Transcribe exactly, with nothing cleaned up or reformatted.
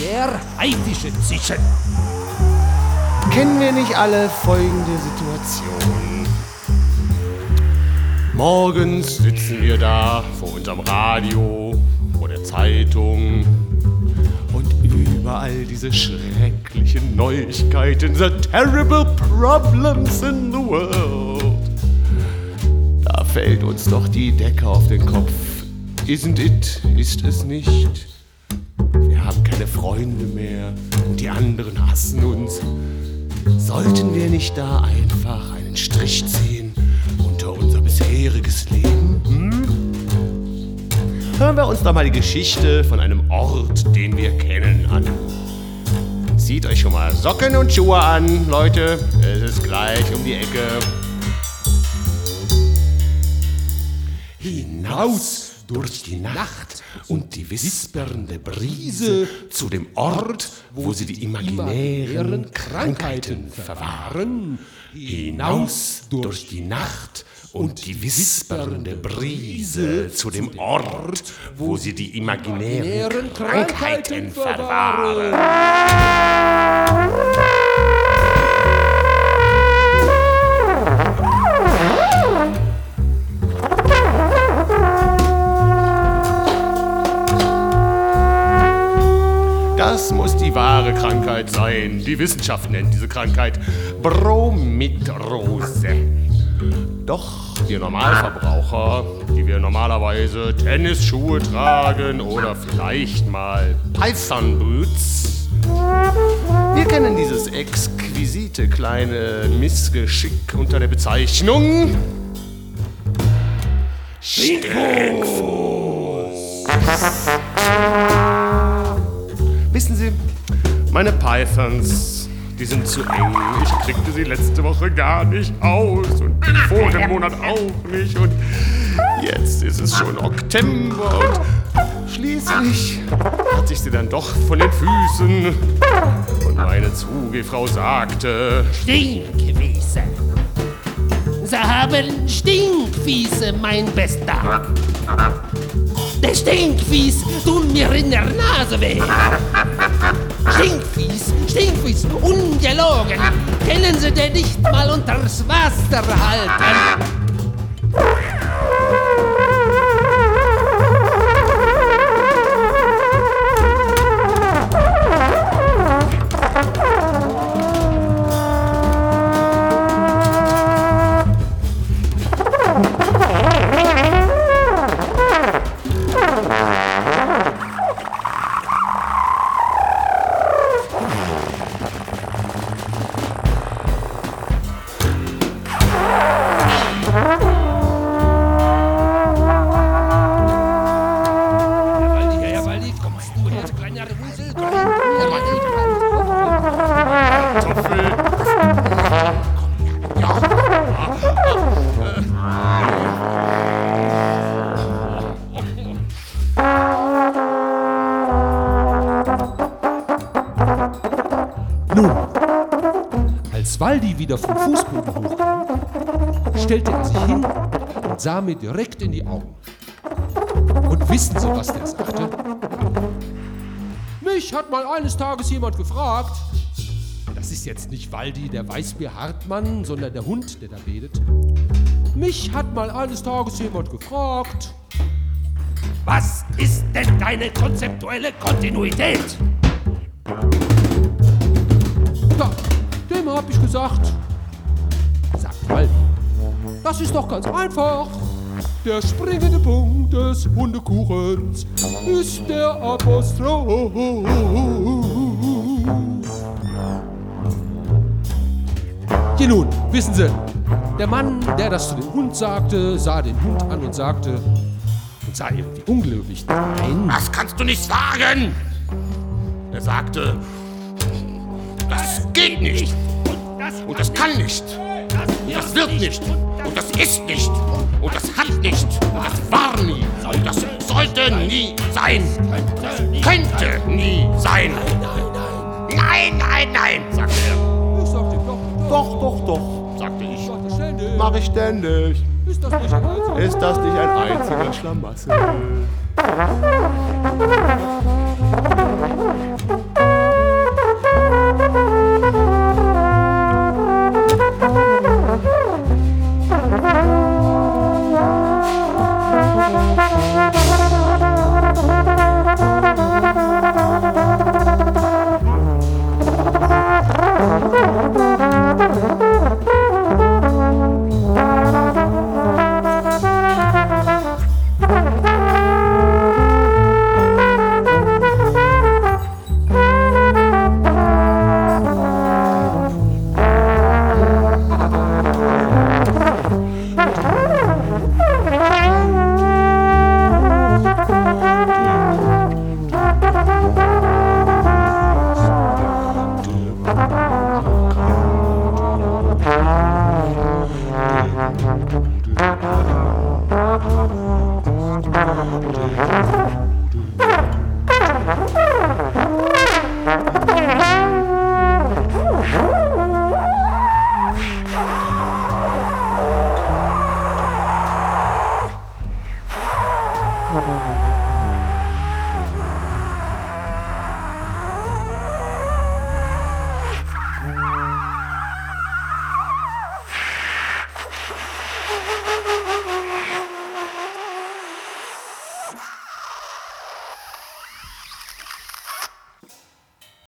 der Haifische zischen. Kennen wir nicht alle folgende Situation? Morgens sitzen wir da vor unserem Radio, vor der Zeitung und überall diese schrecklichen Neuigkeiten, the terrible problems in the world. Da fällt uns doch die Decke auf den Kopf. Isn't it? Ist es nicht? Wir haben keine Freunde mehr und die anderen hassen uns. Sollten wir nicht da einfach einen Strich ziehen unter unser bisheriges Leben? Hm? Hören wir uns doch mal die Geschichte von einem Ort, den wir kennen, an. Zieht euch schon mal Socken und Schuhe an, Leute. Es ist gleich um die Ecke. Hinaus durch die Nacht und die wispernde Brise zu dem Ort, wo sie die imaginären Krankheiten verwahren. Hinaus durch die Nacht und die wispernde Brise zu dem Ort, wo sie die imaginären Krankheiten verwahren. Das muss die wahre Krankheit sein. Die Wissenschaft nennt diese Krankheit Bromidrose. Doch wir Normalverbraucher, die wir normalerweise Tennisschuhe tragen oder vielleicht mal Python Boots, wir kennen dieses exquisite kleine Missgeschick unter der Bezeichnung Stinkfuß. Wissen Sie, meine Pythons, die sind zu eng. Ich kriegte sie letzte Woche gar nicht aus und vor dem Monat auch nicht. Und jetzt ist es schon Oktober und schließlich hat sich sie dann doch von den Füßen. Und meine Zugefrau sagte: Stinkwiese. Sie haben Stinkwiese, mein Bester. Der Stinkfies tun mir in der Nase weh. Stinkfies, Stinkfies, ungelogen. Können Sie den nicht mal unters Wasser halten? Nun, als Waldi wieder vom Fußboden hochkam, stellte er sich hin und sah mir direkt in die Augen. Und wissen Sie, was der sagte? Mich hat mal eines Tages jemand gefragt. Das ist jetzt nicht Waldi, der Weißbier-Hartmann, sondern der Hund, der da redet. Mich hat mal eines Tages jemand gefragt. Was ist denn deine konzeptuelle Kontinuität? Ja, dem hab ich gesagt, sagt Waldi, das ist doch ganz einfach. Der springende Punkt des Hundekuchens ist der Apostroph. Ja nun, wissen Sie, der Mann, der das zu dem Hund sagte, sah den Hund an und sagte, und sah irgendwie unglücklich. Nein. Das kannst du nicht sagen! Er sagte, das geht nicht! Und das kann nicht! Und das wird nicht! Und das ist nicht! Und das hat nicht! Und das war nie! Und das sollte nie sein! Könnte nie sein! Nein, nein, nein! Sagte er. Ich sagte doch. Doch, doch, doch, sagte ich. Sagte ständig. Mach ich ständig. Ist das nicht ein einziger? Ist das nicht ein einziger Schlamassel? Thank you.